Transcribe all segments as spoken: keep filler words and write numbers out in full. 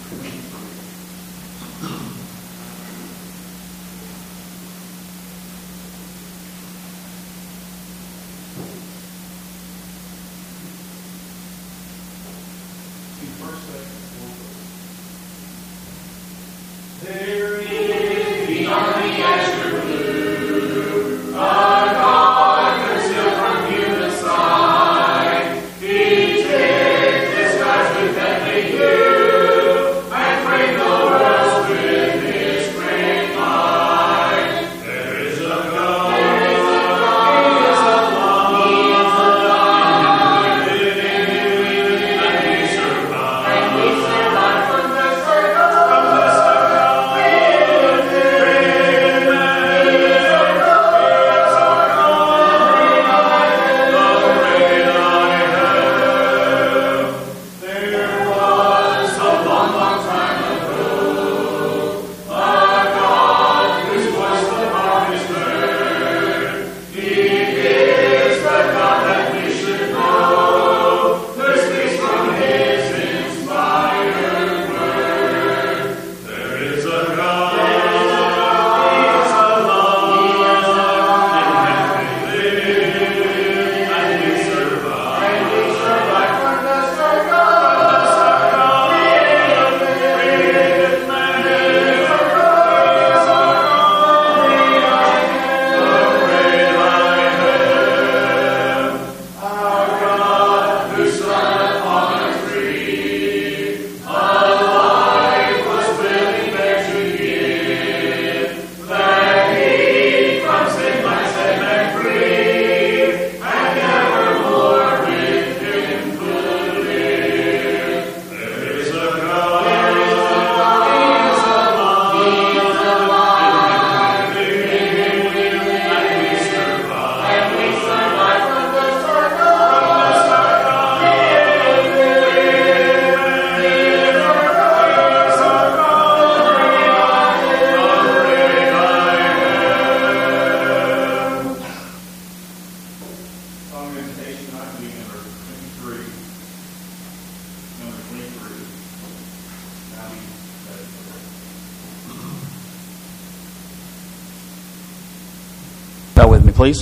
Bow with me, please.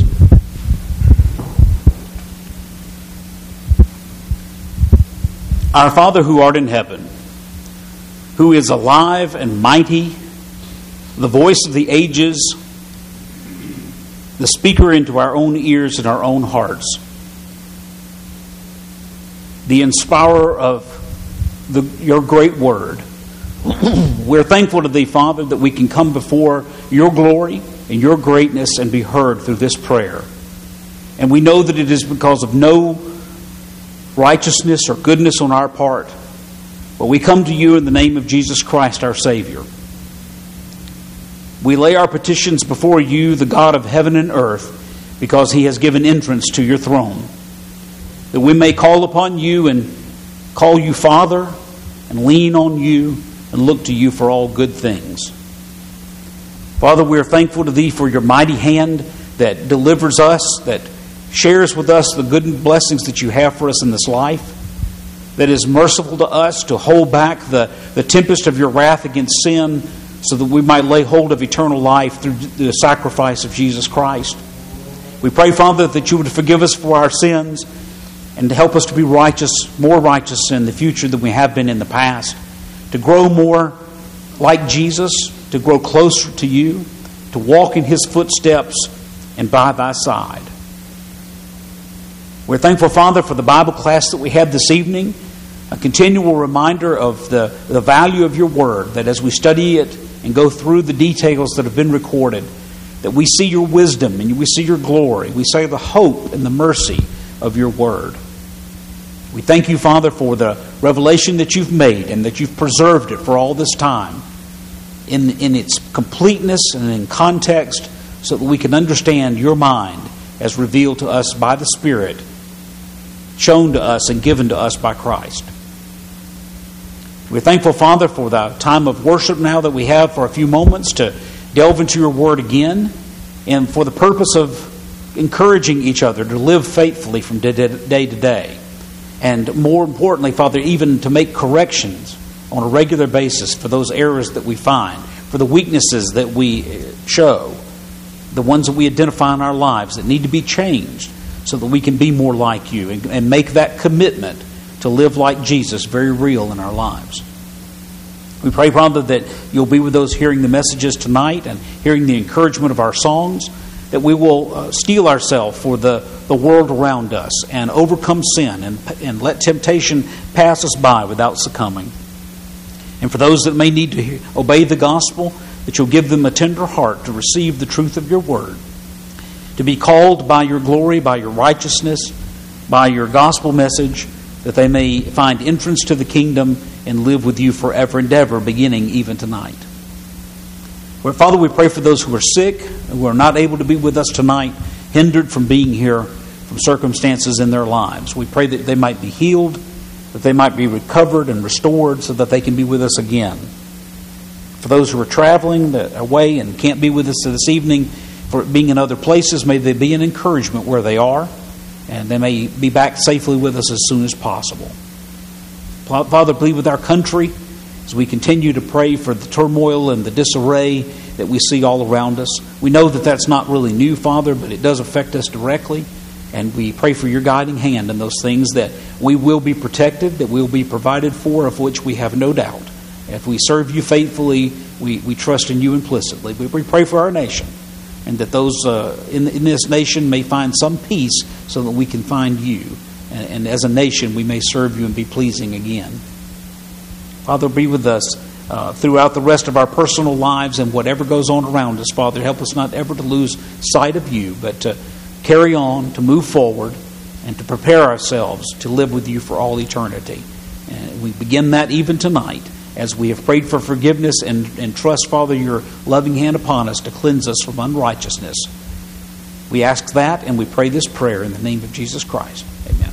Our Father who art in heaven, who is alive and mighty, the voice of the ages, the speaker into our own ears and our own hearts, the inspirer of the, your great word. We're thankful to Thee, Father, that we can come before your glory and your greatness and be heard through this prayer. And we know that it is because of no righteousness or goodness on our part, but we come to you in the name of Jesus Christ, our Savior. We lay our petitions before you, the God of heaven and earth, because He has given entrance to your throne, that we may call upon you and call you Father and lean on you and look to you for all good things. Father, we are thankful to Thee for your mighty hand that delivers us, that shares with us the good blessings that you have for us in this life, that is merciful to us to hold back the, the tempest of your wrath against sin so that we might lay hold of eternal life through the sacrifice of Jesus Christ. We pray, Father, that you would forgive us for our sins and to help us to be righteous, more righteous in the future than we have been in the past, to grow more like Jesus, to grow closer to you, to walk in His footsteps and by thy side. We're thankful, Father, for the Bible class that we had this evening, a continual reminder of the, the value of your word, that as we study it and go through the details that have been recorded, that we see your wisdom and we see your glory. We see the hope and the mercy of your word. We thank you, Father, for the revelation that you've made and that you've preserved it for all this time in, in its completeness and in context so that we can understand your mind as revealed to us by the Spirit, shown to us and given to us by Christ. We're thankful, Father, for the time of worship now that we have for a few moments to delve into your word again, and for the purpose of encouraging each other to live faithfully from day to day. And more importantly, Father, even to make corrections on a regular basis for those errors that we find, for the weaknesses that we show, the ones that we identify in our lives that need to be changed so that we can be more like you and, and make that commitment to live like Jesus very real in our lives. We pray, Father, that you'll be with those hearing the messages tonight and hearing the encouragement of our songs, that we will uh, steel ourselves for the, the world around us and overcome sin and, and let temptation pass us by without succumbing. And for those that may need to hear, obey the gospel, that you'll give them a tender heart to receive the truth of your word, to be called by your glory, by your righteousness, by your gospel message, that they may find entrance to the kingdom and live with you forever and ever, beginning even tonight. Well, Father, we pray for those who are sick and who are not able to be with us tonight, hindered from being here from circumstances in their lives. We pray that they might be healed, that they might be recovered and restored so that they can be with us again. For those who are traveling away and can't be with us this evening, for being in other places, may they be an encouragement where they are, and they may be back safely with us as soon as possible. Father, be with our country as we continue to pray for the turmoil and the disarray that we see all around us. We know that that's not really new, Father, but it does affect us directly. And we pray for your guiding hand in those things, that we will be protected, that we will be provided for, of which we have no doubt. If we serve you faithfully, we, we trust in you implicitly. We pray for our nation, and that those uh, in, in this nation may find some peace so that we can find you. And, and as a nation, we may serve you and be pleasing again. Father, be with us uh, throughout the rest of our personal lives and whatever goes on around us. Father, help us not ever to lose sight of you, but to carry on, to move forward, and to prepare ourselves to live with you for all eternity. And we begin that even tonight as we have prayed for forgiveness and, and trust, Father, your loving hand upon us to cleanse us from unrighteousness. We ask that and we pray this prayer in the name of Jesus Christ. Amen.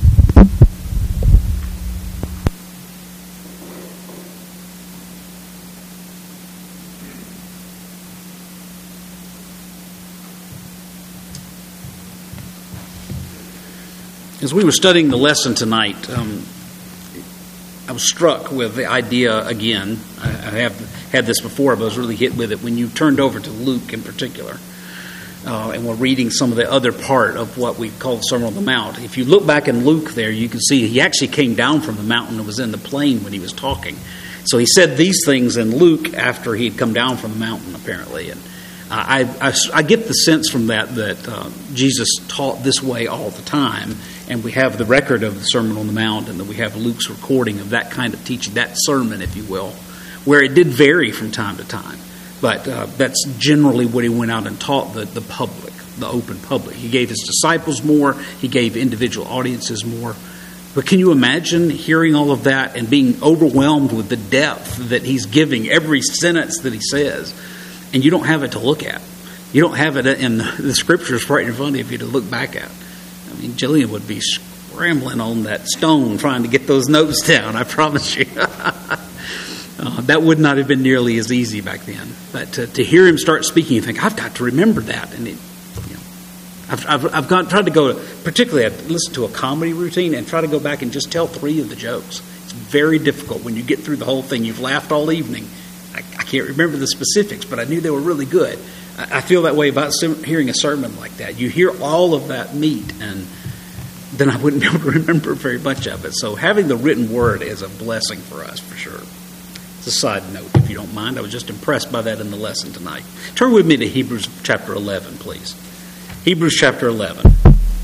As we were studying the lesson tonight, um, I was struck with the idea again. I, I have had this before, but I was really hit with it when you turned over to Luke in particular. Uh, and we're reading some of the other part of what we call the Sermon on the Mount. If you look back in Luke there, you can see he actually came down from the mountain and was in the plain when he was talking. So he said these things in Luke after he had come down from the mountain, apparently. And I, I, I get the sense from that that uh, Jesus taught this way all the time. And we have the record of the Sermon on the Mount, and then we have Luke's recording of that kind of teaching, that sermon, if you will, where it did vary from time to time. But uh, that's generally what he went out and taught the, the public, the open public. He gave his disciples more. He gave individual audiences more. But can you imagine hearing all of that and being overwhelmed with the depth that he's giving every sentence that he says, and you don't have it to look at? You don't have it in the scriptures right in front of you to look back at. I mean, Jillian would be scrambling on that stone trying to get those notes down, I promise you. uh, that would not have been nearly as easy back then. But to, to hear him start speaking, you think, I've got to remember that. And it, you know, I've, I've, I've gone, tried to go, particularly I've listened to a comedy routine and try to go back and just tell three of the jokes. It's very difficult when you get through the whole thing. You've laughed all evening. I, I can't remember the specifics, but I knew they were really good. I feel that way about hearing a sermon like that. You hear all of that meat, and then I wouldn't be able to remember very much of it. So having the written word is a blessing for us, for sure. It's a side note, if you don't mind. I was just impressed by that in the lesson tonight. Turn with me to Hebrews chapter eleven, please. Hebrews chapter eleven.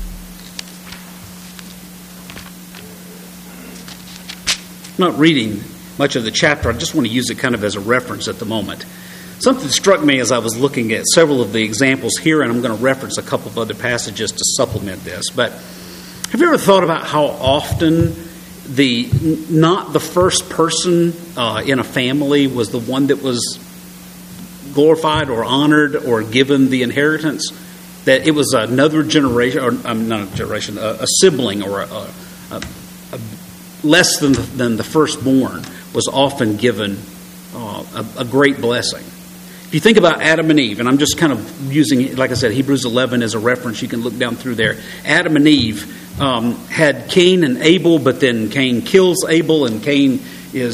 I'm not reading much of the chapter. I just want to use it kind of as a reference at the moment. Something struck me as I was looking at several of the examples here, and I'm going to reference a couple of other passages to supplement this. But have you ever thought about how often the not the first person uh, in a family was the one that was glorified or honored or given the inheritance? That it was another generation, or um, not a generation, a, a sibling or a, a, a less than the, than the firstborn was often given uh, a, a great blessing. If you think about Adam and Eve, and I'm just kind of using, like I said, Hebrews eleven as a reference. You can look down through there. Adam and Eve um, had Cain and Abel, but then Cain kills Abel, and Cain is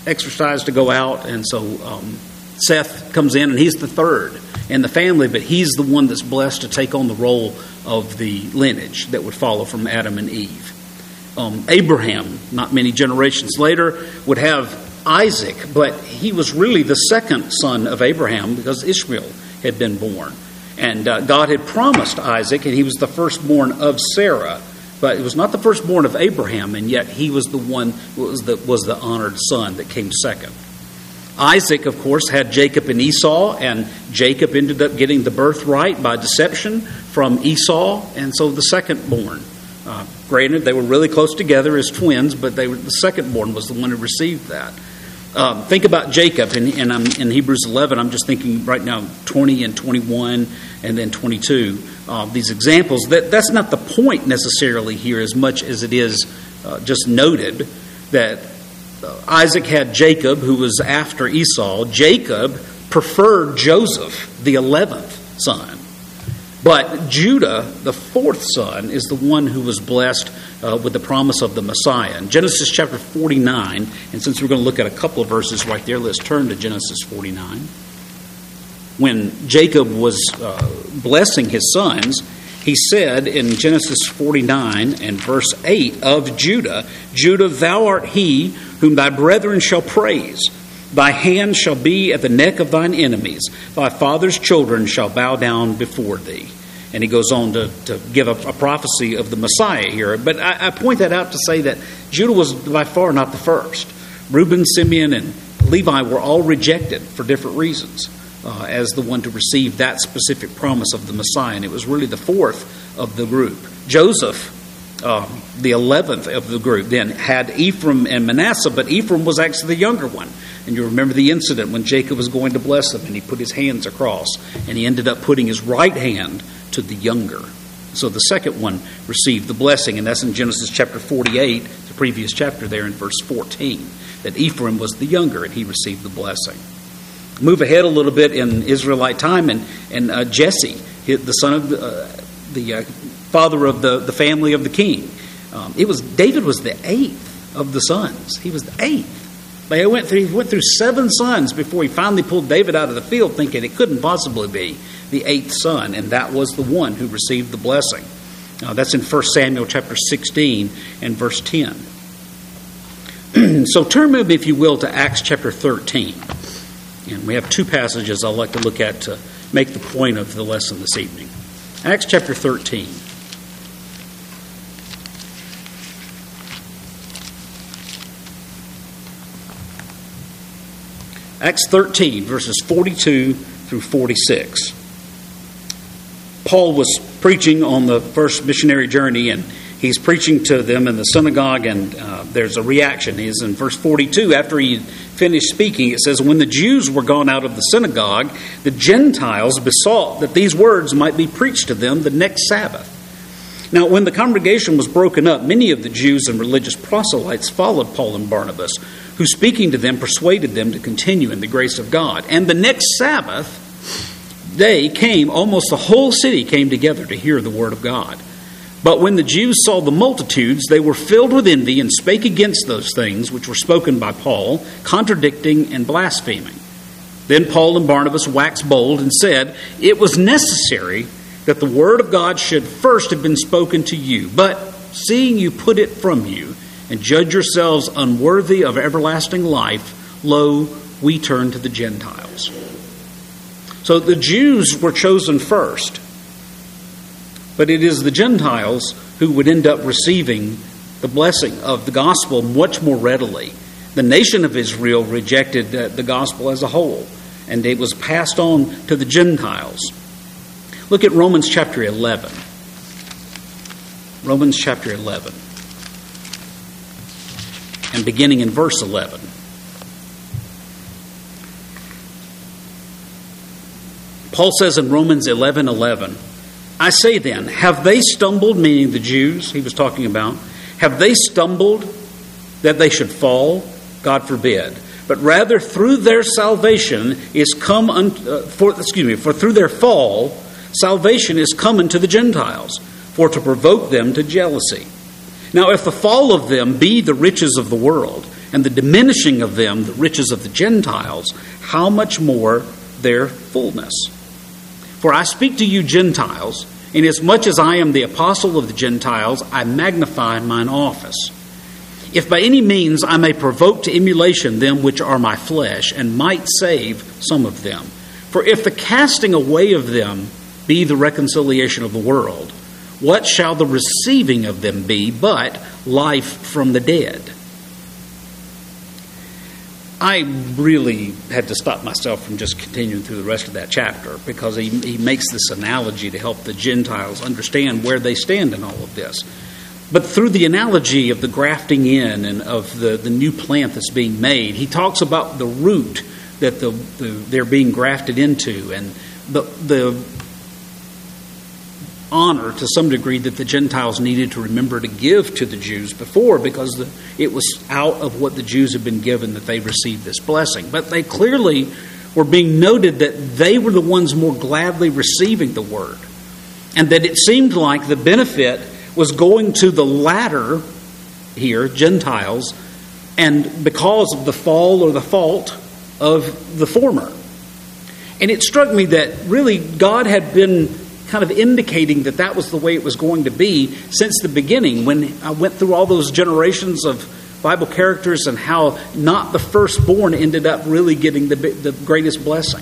exercised to go out, and so um, Seth comes in, and he's the third in the family, but he's the one that's blessed to take on the role of the lineage that would follow from Adam and Eve. Um, Abraham, not many generations later, would have Isaac, but he was really the second son of Abraham because Ishmael had been born. And uh, God had promised Isaac, and he was the firstborn of Sarah, but it was not the firstborn of Abraham, and yet he was the one was the, was the honored son that came second. Isaac, of course, had Jacob and Esau, and Jacob ended up getting the birthright by deception from Esau, and so the second-born. Uh, granted, they were really close together as twins, but they were, the second-born was the one who received that. Um, think about Jacob, and, and I'm in Hebrews eleven. I'm just thinking right now twenty and twenty-one, and then twenty-two. Uh, these examples. That that's not the point necessarily here, as much as it is uh, just noted that uh, Isaac had Jacob, who was after Esau. Jacob preferred Joseph, the eleventh son. But Judah, the fourth son, is the one who was blessed uh, with the promise of the Messiah. In Genesis chapter forty-nine, and since we're going to look at a couple of verses right there, let's turn to Genesis forty-nine. When Jacob was uh, blessing his sons, he said in Genesis forty-nine and verse eight of Judah, Judah, thou art he whom thy brethren shall praise. Thy hand shall be at the neck of thine enemies. Thy father's children shall bow down before thee. And he goes on to, to give a, a prophecy of the Messiah here. But I, I point that out to say that Judah was by far not the first. Reuben, Simeon, and Levi were all rejected for different reasons uh, as the one to receive that specific promise of the Messiah. And it was really the fourth of the group. Joseph, um, the eleventh of the group, then had Ephraim and Manasseh, but Ephraim was actually the younger one. And you remember the incident when Jacob was going to bless him, and he put his hands across, and he ended up putting his right hand to the younger. So the second one received the blessing, and that's in Genesis chapter forty-eight, the previous chapter there in verse fourteen, that Ephraim was the younger, and he received the blessing. Move ahead a little bit in Israelite time, and, and uh, Jesse, the son of the, uh, the uh, father of the, the family of the king. Um, it was David was the eighth of the sons. He was the eighth. They went through, he went through seven sons before he finally pulled David out of the field, thinking it couldn't possibly be the eighth son, and that was the one who received the blessing. Uh, that's in First Samuel chapter sixteen and verse ten. So turn with me, if you will, to Acts chapter thirteen. And we have two passages I'd like to look at to make the point of the lesson this evening. Acts chapter thirteen. Acts thirteen, verses forty-two through forty-six. Paul was preaching on the first missionary journey, and he's preaching to them in the synagogue, and uh, there's a reaction. He's in verse forty-two. After he finished speaking, it says, when the Jews were gone out of the synagogue, the Gentiles besought that these words might be preached to them the next Sabbath. Now, when the congregation was broken up, many of the Jews and religious proselytes followed Paul and Barnabas, who, speaking to them, persuaded them to continue in the grace of God. And the next Sabbath, they came, almost the whole city came together to hear the word of God. But when the Jews saw the multitudes, they were filled with envy and spake against those things which were spoken by Paul, contradicting and blaspheming. Then Paul and Barnabas waxed bold and said, it was necessary that the word of God should first have been spoken to you. But seeing you put it from you, and judge yourselves unworthy of everlasting life, lo, we turn to the Gentiles. So the Jews were chosen first, but it is the Gentiles who would end up receiving the blessing of the gospel much more readily. The nation of Israel rejected the gospel as a whole, and it was passed on to the Gentiles. Look at Romans chapter eleven. Romans chapter eleven. And beginning in verse eleven. Paul says in Romans eleven eleven, I say then, have they stumbled, meaning the Jews he was talking about, have they stumbled that they should fall? God forbid. But rather through their salvation is come, un, uh, for, excuse me, for through their fall, salvation is come unto the Gentiles, for to provoke them to jealousy. Now, if the fall of them be the riches of the world, and and the diminishing of them, the riches of the Gentiles, how much more their fullness? For I speak to you Gentiles, inasmuch as I am the apostle of the Gentiles, I magnify mine office. If by any means I may provoke to emulation them which are my flesh, and might save some of them. For if the casting away of them be the reconciliation of the world, what shall the receiving of them be but life from the dead? I really had to stop myself from just continuing through the rest of that chapter, because he, he makes this analogy to help the Gentiles understand where they stand in all of this. But through the analogy of the grafting in and of the, the new plant that's being made, he talks about the root that the, the they're being grafted into, and the the honor to some degree that the Gentiles needed to remember to give to the Jews before, because the, it was out of what the Jews had been given that they received this blessing. But they clearly were being noted that they were the ones more gladly receiving the word, and that it seemed like the benefit was going to the latter here, Gentiles, and because of the fall or the fault of the former. And it struck me that really God had been kind of indicating that that was the way it was going to be since the beginning, when I went through all those generations of Bible characters and how not the firstborn ended up really getting the, the greatest blessing.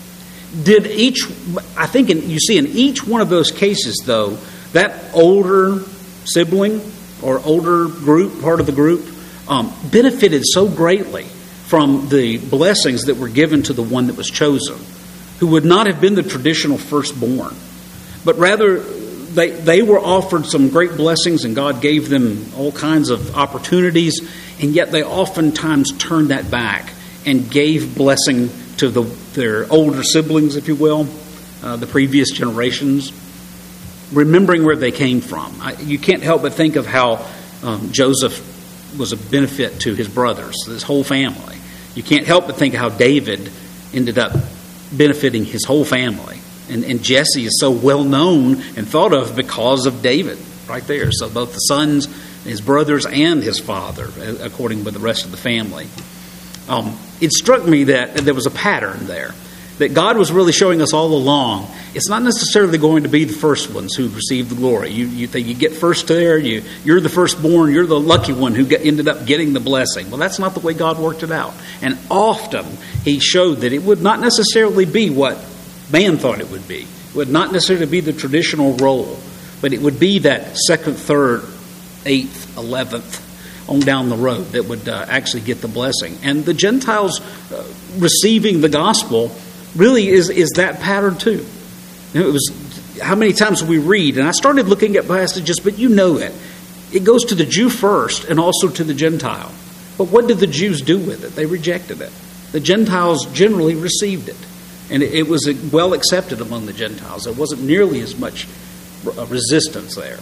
Did each, I think in, you see in each one of those cases, though, that older sibling or older group, part of the group, um, benefited so greatly from the blessings that were given to the one that was chosen, who would not have been the traditional firstborn, but rather they they were offered some great blessings, and God gave them all kinds of opportunities, and yet they oftentimes turned that back and gave blessing to the, their older siblings, if you will, uh, the previous generations, remembering where they came from. I, you can't help but think of how um, Joseph was a benefit to his brothers, his whole family. You can't help but think of how David ended up benefiting his whole family. And, and Jesse is so well known and thought of because of David right there. So both the sons, his brothers, and his father, according with the rest of the family. Um, it struck me that there was a pattern there, that God was really showing us all along. It's not necessarily going to be the first ones who receive the glory. You, you think you get first there, you, you're the firstborn, you're the lucky one who get, ended up getting the blessing. Well, that's not the way God worked it out. And often he showed that it would not necessarily be what man thought it would be. It would not necessarily be the traditional role, but it would be that second, third, eighth, eleventh on down the road that would uh, actually get the blessing. And the Gentiles uh, receiving the gospel really is, is that pattern too. You know, it was how many times we read, and I started looking at passages, but you know it. It goes to the Jew first and also to the Gentile. But what did the Jews do with it? They rejected it. The Gentiles generally received it. And it was well accepted among the Gentiles. There wasn't nearly as much resistance there.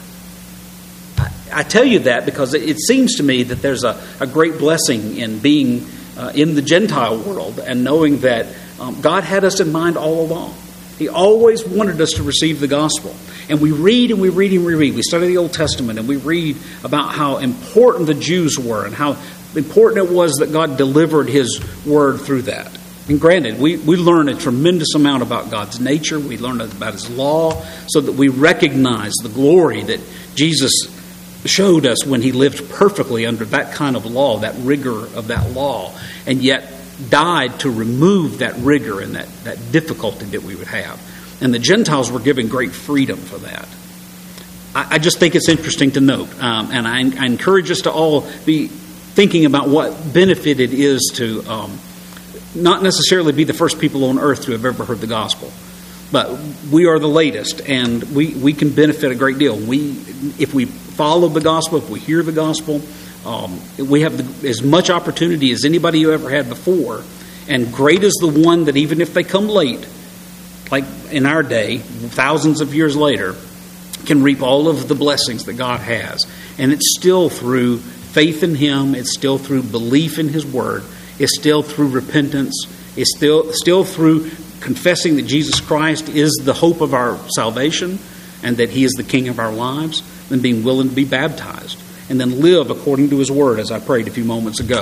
I tell you that because it seems to me that there's a, a great blessing in being uh, in the Gentile world and knowing that um, God had us in mind all along. He always wanted us to receive the gospel. And we read and we read and we read. We study the Old Testament and we read about how important the Jews were and how important it was that God delivered his word through that. And granted, we, we learn a tremendous amount about God's nature. We learn about his law so that we recognize the glory that Jesus showed us when he lived perfectly under that kind of law, that rigor of that law, and yet died to remove that rigor and that, that difficulty that we would have. And the Gentiles were given great freedom for that. I, I just think it's interesting to note, um, and I, I encourage us to all be thinking about what benefit it is to um, not necessarily be the first people on earth to have ever heard the gospel. But we are the latest, and we, we can benefit a great deal. We, if we follow the gospel, if we hear the gospel, um, we have the, as much opportunity as anybody who ever had before. And great is the one that even if they come late, like in our day, thousands of years later, can reap all of the blessings that God has. And it's still through faith in him. It's still through belief in his word. It's still through repentance. It's still still through confessing that Jesus Christ is the hope of our salvation and that he is the king of our lives, and being willing to be baptized and then live according to his word, as I prayed a few moments ago,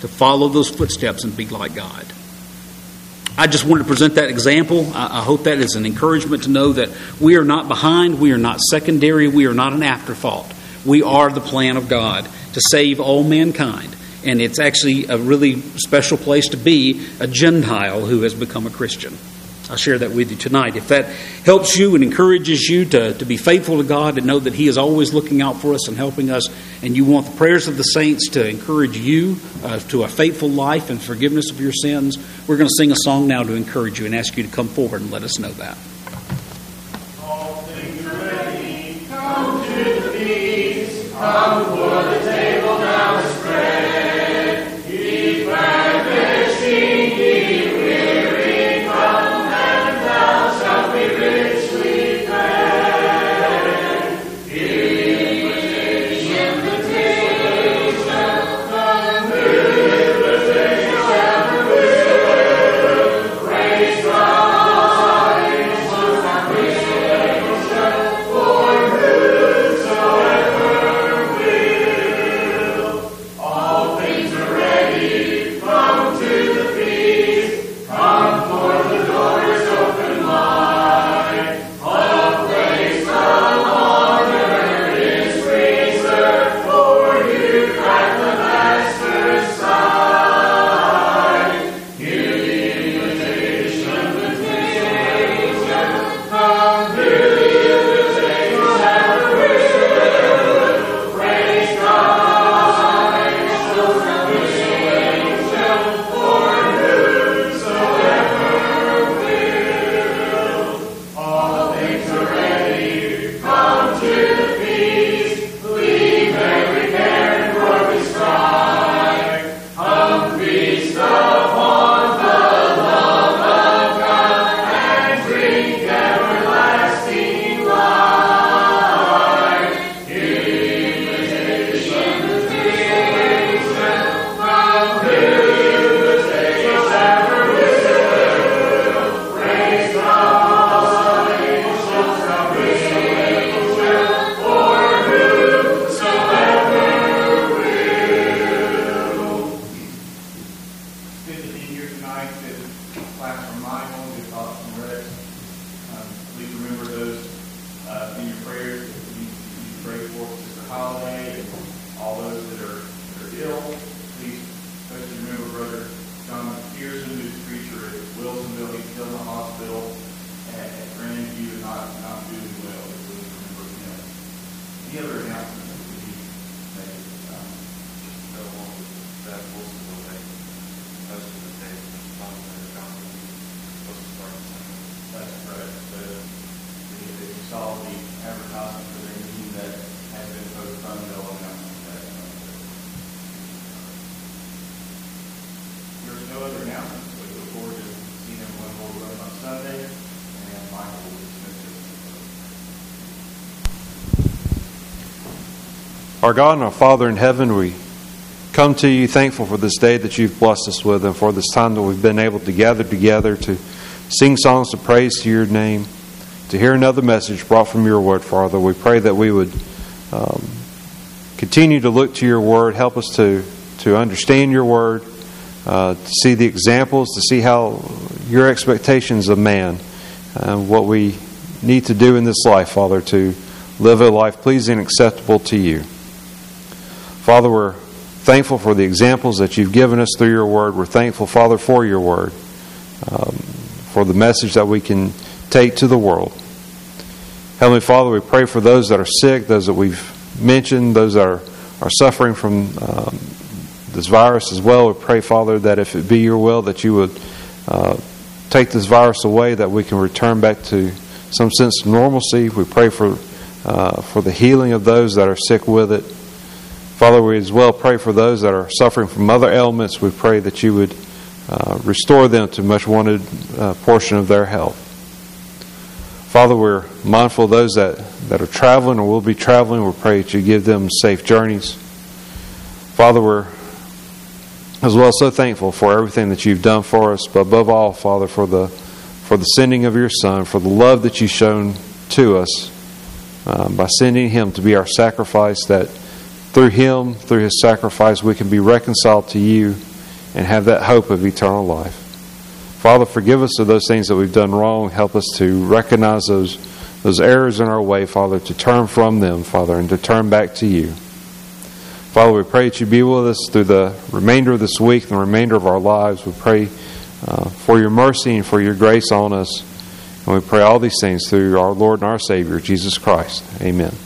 to follow those footsteps and be like God. I just wanted to present that example. I, I hope that is an encouragement to know that we are not behind, we are not secondary, we are not an afterthought. We are the plan of God to save all mankind. And it's actually a really special place to be a Gentile who has become a Christian. I'll share that with you tonight. If that helps you and encourages you to, to be faithful to God and know that He is always looking out for us and helping us, and you want the prayers of the saints to encourage you uh, to a faithful life and forgiveness of your sins, we're going to sing a song now to encourage you and ask you to come forward and let us know that. All things are ready. Come to the feast. Come for the table now is spread. Ye famishing, ye weary, come and thou shalt be richly fed. Invitation, invitation, come invitation, praise God, for whosoever will. All things are ready, come to the feast, come for the door is open wide. A place of honor is reserved for you at the Master's side. Hear the invitation, invitation, come hear the invitation, and will praise God, show salvation for whosoever will. All things are ready, come to the feast, leave every care and worldly strife. Come feast upon the love of God and drink everlasting life. Hear the invitation, invitation, come hear the invitation, ever will. Praise God, show salvation for whosoever will. It's good to be here tonight. It's a class from my home, good thoughts from Rex. Um, please remember those uh, in your prayers that you, you pray for Sister Holiday and all those that are, that are ill. Please especially remember Brother John Pearson, who's a preacher at Wilsonville. He's still in the hospital at, at Grandview and not, not doing well. Please remember him. Any other announcements that would be made? Um, Go along with that Wilsonville Day. Most of the days, some of the companies supposed to start in Sunday. That's correct. The, the, if you saw the advertisement for their meeting that has been postponed, they'll announce that. There's no other announcements. We look forward to seeing everyone hold run on Sunday, and Michael will dismiss us. Our God and our Father in heaven, we come to you thankful for this day that you've blessed us with and for this time that we've been able to gather together to sing songs to praise to your name, to hear another message brought from your word, Father. We pray that we would um, continue to look to your word, help us to, to understand your word, uh, to see the examples, to see how your expectations of man, uh, what we need to do in this life, Father, to live a life pleasing and acceptable to you. Father, we're thankful for the examples that you've given us through your word. We're thankful, Father, for your word, um, for the message that we can take to the world. Heavenly Father, we pray for those that are sick, those that we've mentioned, those that are, are suffering from um, this virus as well. We pray, Father, that if it be your will, that you would uh, take this virus away, that we can return back to some sense of normalcy. We pray for uh, for the healing of those that are sick with it. Father, we as well pray for those that are suffering from other ailments. We pray that you would uh, restore them to much wanted uh, portion of their health. Father, we're mindful of those that, that are traveling or will be traveling. We pray that you give them safe journeys. Father, we're as well so thankful for everything that you've done for us, but above all, Father, for the for the sending of your Son, for the love that you've shown to us uh, by sending Him to be our sacrifice, that through Him, through His sacrifice, we can be reconciled to you and have that hope of eternal life. Father, forgive us of those things that we've done wrong. Help us to recognize those, those errors in our way, Father, to turn from them, Father, and to turn back to you. Father, we pray that you be with us through the remainder of this week and the remainder of our lives. We pray uh, for your mercy and for your grace on us. And we pray all these things through our Lord and our Savior, Jesus Christ. Amen.